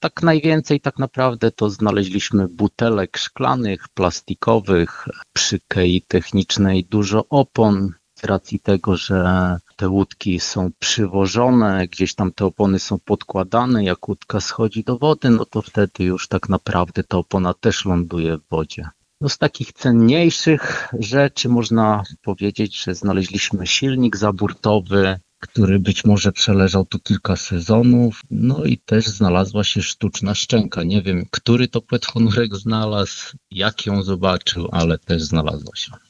tak najwięcej tak naprawdę to znaleźliśmy butelek szklanych, plastikowych, przy kei technicznej dużo opon, z racji tego, że te łódki są przywożone, gdzieś tam te opony są podkładane, jak łódka schodzi do wody, no to wtedy już tak naprawdę ta opona też ląduje w wodzie. No z takich cenniejszych rzeczy można powiedzieć, że znaleźliśmy silnik zaburtowy, który być może przeleżał tu kilka sezonów, no i też znalazła się sztuczna szczęka. Nie wiem, który to płetwonurek znalazł, jak ją zobaczył, ale też znalazła się.